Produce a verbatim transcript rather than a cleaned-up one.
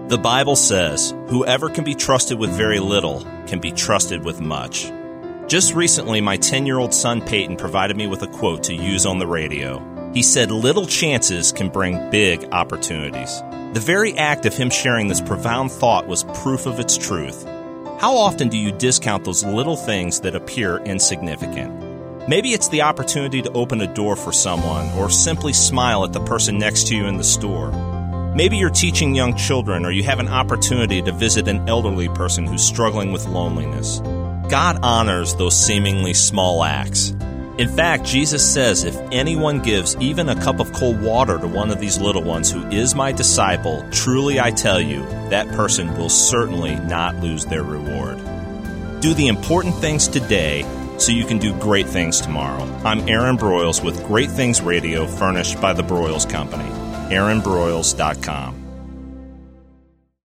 The Bible says, whoever can be trusted with very little can be trusted with much. Just recently, my ten-year-old son Peyton provided me with a quote to use on the radio. He said, little chances can bring big opportunities. The very act of him sharing this profound thought was proof of its truth. How often do you discount those little things that appear insignificant? Maybe it's the opportunity to open a door for someone or simply smile at the person next to you in the store. Maybe you're teaching young children or you have an opportunity to visit an elderly person who's struggling with loneliness. God honors those seemingly small acts. In fact, Jesus says if anyone gives even a cup of cold water to one of these little ones who is my disciple, truly I tell you, that person will certainly not lose their reward. Do the important things today so you can do great things tomorrow. I'm Aaron Broyles with Great Things Radio, furnished by the Broyles Company. aaron broyles dot com